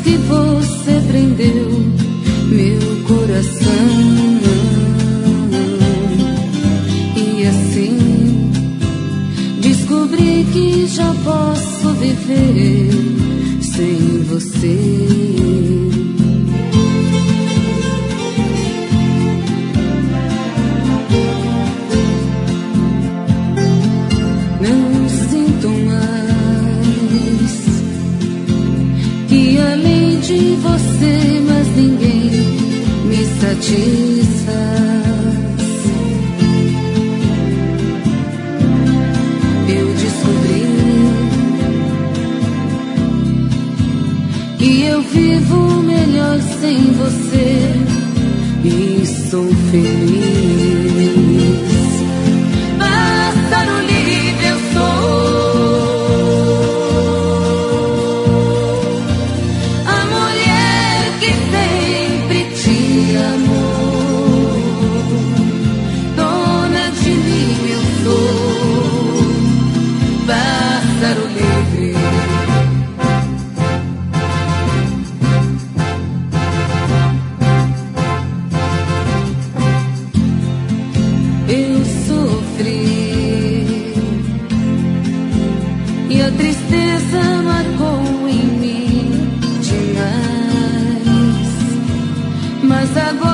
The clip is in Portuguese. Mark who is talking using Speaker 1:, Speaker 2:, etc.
Speaker 1: que você prendeu meu coração. E assim descobri que já posso viver sem você. Não sinto mais que além de você mais ninguém me satisfaz. Eu descobri que eu vivo melhor sem você e sou feliz. Pássaro livre eu sou, a mulher que sempre te amou. Dona de mim eu sou, pássaro livre. Eu sofri e a tristeza marcou em mim demais, mas agora